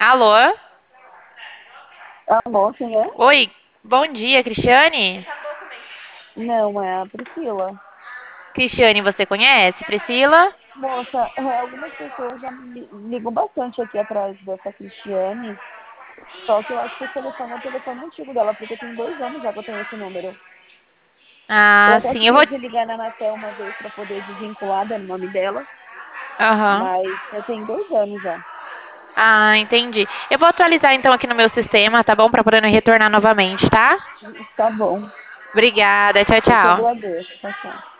Alô? Alô, quem é? Oi, bom dia, Cristiane? Não, é a Priscila. Cristiane, você conhece? Priscila? Moça, algumas pessoas já me ligam bastante aqui atrás dessa Cristiane, só que eu acho que esse telefone é o telefone antigo dela, porque tem 2 anos já que eu tenho esse número. Eu Ah, até sim, eu vou. fiquei de ligar na Anatel uma vez para poder desvincular do nome dela, Aham. mas já tem 2 anos já. Ah, entendi. Eu vou atualizar então aqui no meu sistema, tá bom? Pra poder retornar novamente, tá? Tá bom, Obrigada, tchau, eu que tchau. agradeço. Tchau, tchau.